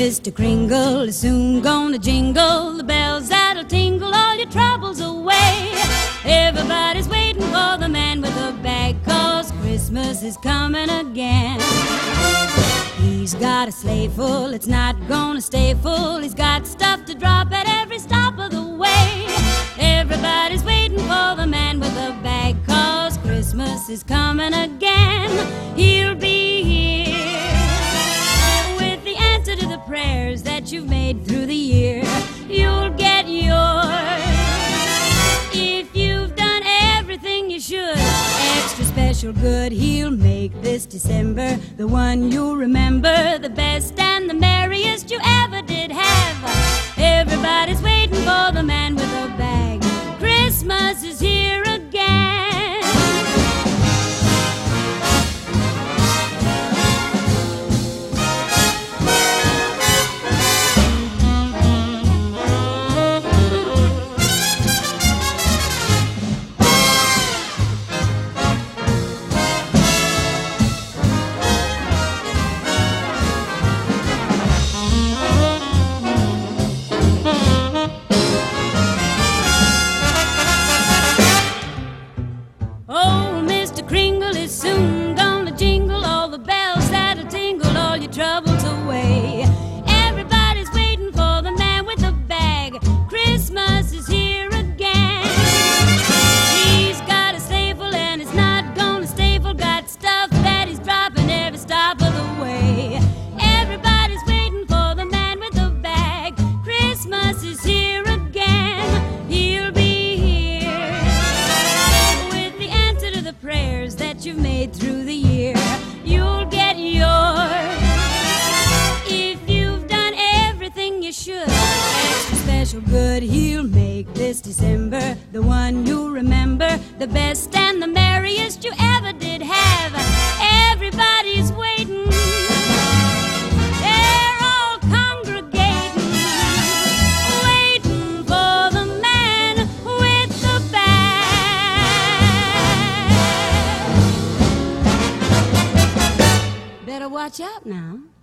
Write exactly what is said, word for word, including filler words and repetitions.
Mister Kringle is soon gonna jingle the bells that'll tingle all your troubles away. Everybody's waiting for the man with the bag, 'cause Christmas is coming again. He's got a sleigh full, it's not gonna stay full. He's got stuff to drop at every stop of the way. Everybody's waiting for the man with the bag, 'cause Christmas is coming again. He'll be here with the answer to the prayers that you've made through the year. You'll get yours if you've done everything you should. Extra special good he'll make this December, the one you'll remember, the best and the merriest you ever did have. Everybody's waiting for the man with a bag. Christmas is here again. Oh, Mister Kringle is soon gonna jingle all the bells that'll tingle all your troubles away. Everybody's waiting for the man with the bag. Christmas is here again. He's got a sleigh full and it's not gonna stay full. Got stuff that he's dropping every stop of the way. Everybody's waiting for the man with the bag. Christmas is here again. He'll be here with the answer to the prayers that you've made through the year. You'll get yours if you've done everything you should. Extra special good he'll make this December, the one you'll remember, the best and the merriest you ever did have. Everybody's waiting, they're all congregating, waiting for the man with the bag. Better watch out now.